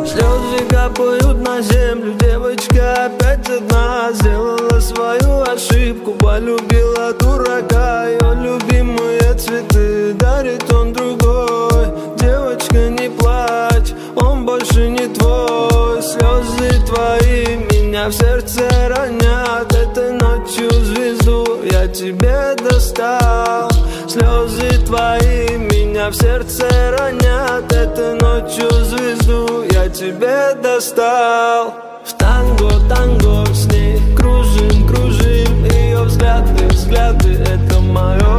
Слезы капают на землю, девочка опять одна. Сделала свою ошибку, полюбила дурака. Ее любимые цветы дарит он другой. Девочка, не плачь, он больше не твой. Слезы твои меня в сердце ранят. Этой ночью звезду я тебе достал. Слезы твои меня в сердце ранят. Этой ночью звезду я тебе достал. В танго, танго с ней кружим, кружим. Ее взгляды, взгляды, это мое